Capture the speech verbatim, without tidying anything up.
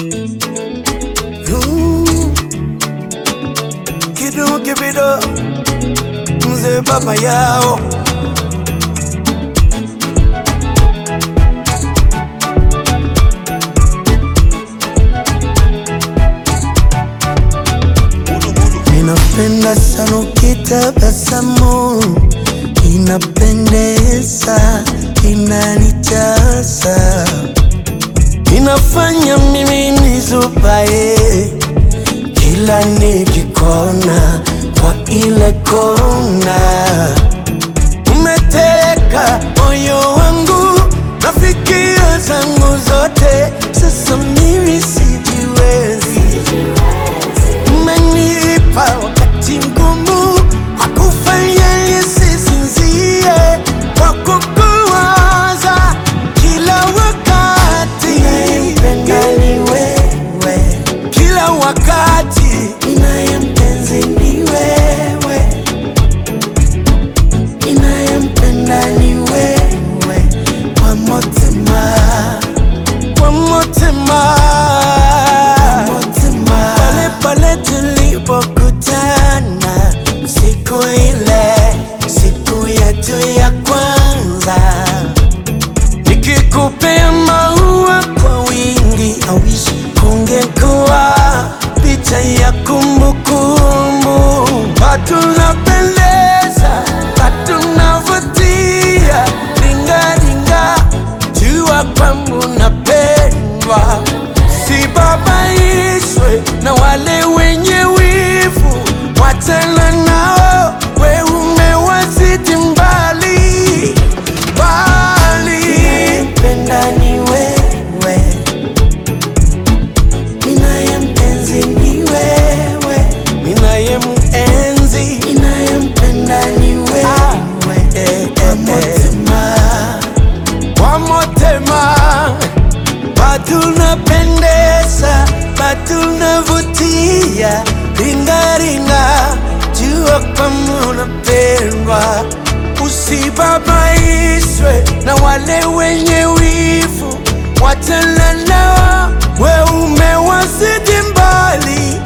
Kidu kibido mzee baba yao. Ninapenda sana ukitabasamu, inapendeza, inanijaza, inafanya mimi nizubaye kila nikikona kwa ile kona. Umeteka moyo wangu na fikira zangu zote, sasa mimi sijiwezi. Umenipa wakati mgumu wa kufanya nisisinzie, kwa kukuwaza kila wakati. Ninayempenda ni wewe, kila wakati. Ninayempenzi ni wewe, ninayempenda ni wewe. Kwa mutima, kwa mutima, pale pale tulipokutana, siku ile, siku yetu ya kwanza, nikikupea maua kwa wingi, I wish kungekuwa picha ya kumbukumbu. Bado unapendeza, bado unavutia, ringa ringa, jua kwamba unapendwa. Sibabaishwe na wale wenye wivu, wachana nao, we umewazidi mbali mbali. Ninayempenda ni wewe, ninayempenzi ni wewe, ninayemenzi, ninayempenda ni wewe. Kwa mutima, kwa mutima, bado unapendeza, bado unavutia, ringa ringa, jua kama unapendwa. Usibabaishwe na wale wenye wivu, wachana nao, we umewazidi mbali